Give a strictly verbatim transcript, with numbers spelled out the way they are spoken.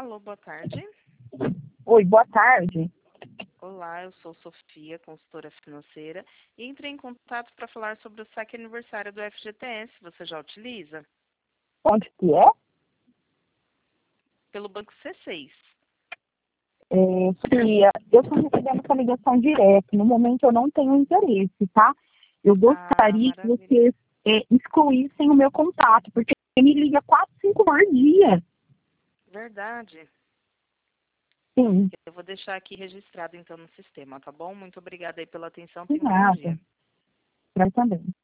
Alô, boa tarde. Oi, boa tarde. Olá, eu sou Sofia, consultora financeira, e entrei em contato para falar sobre o saque aniversário do F G T S. Você já utiliza? Onde que é? Pelo Banco C seis. É, Sofia, eu estou recebendo essa ligação direto. No momento eu não tenho interesse, tá? Eu Ah, gostaria que maravilha. vocês é, excluíssem o meu contato, porque me liga quatro, cinco por dia. Verdade. Sim, Eu vou deixar aqui registrado então no sistema, tá bom? Muito obrigada aí pela atenção. de Tenha um bom nada. dia. Pra também.